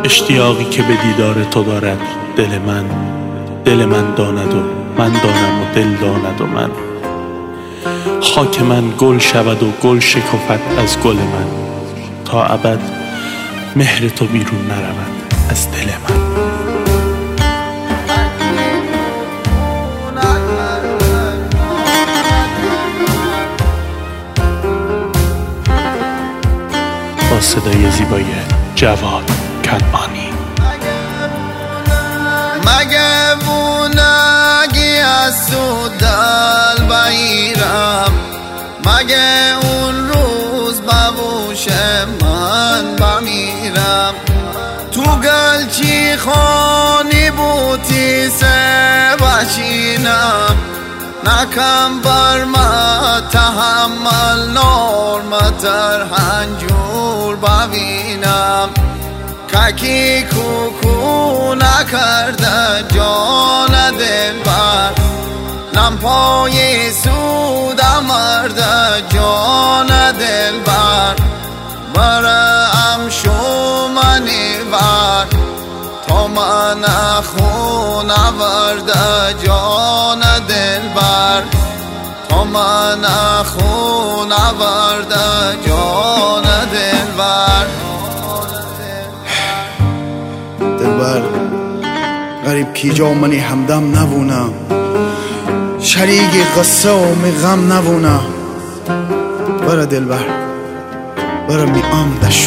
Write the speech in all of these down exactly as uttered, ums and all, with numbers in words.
اشتیاقی که به دیدار تو دارد دل من، دل من داند و من دانم و دل داند و من. خاک من گل شود و گل شکفد از گل من، تا ابد مهر تو بیرون نرود از دل من. با صدای زیبای جواد کنعانی. مگه بونگی از تو دل بگیرم، مگه اون روز ببوش من بمیرم. تو گلچی خانی بوتی سه بچینم، نکم بر ما تحمل نرمتر هنجور ببینم. ککی کوکو نکرده جان دل بر، نم پای سود مرده جان دل بر. برم شو منی بر تا من خون ورده جان دل بر، تا من خون ورده جان دل بر. دلبر غریب کی جا منی همدم نبونم، شریک قصه و می غم نبونم. برا دلبر برا می آم دشو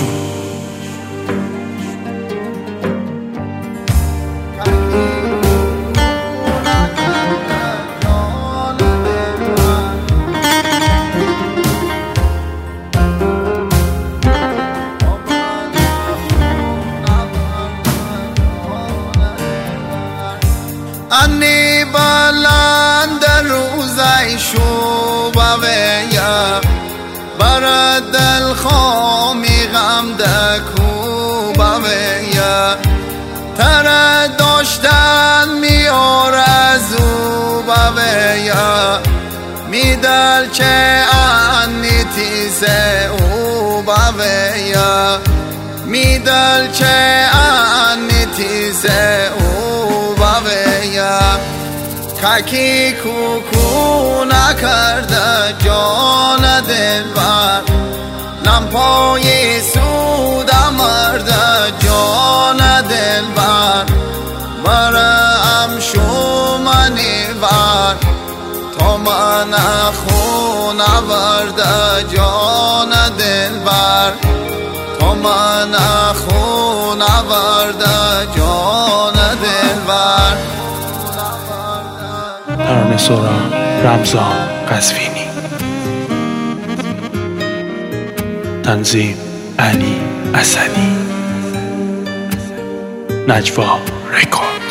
انی بلند روزی شو بویا، برا دل خامی غم دکو بویا. تر داشتن میار از او بویا، میدل چه انی تیزه او بویا، میدل چه انی تیزه او بویا. ککی کوکو نکرده جان دل بر، نم پای سود مرده جان دل بر. برم شو منی بر تا من خون ورده جان دل بر، تا من خون ورده جان دل بر. ترانه سرا رمضان قزوینی، تنظیم علی اسدی، نجوا رکورد.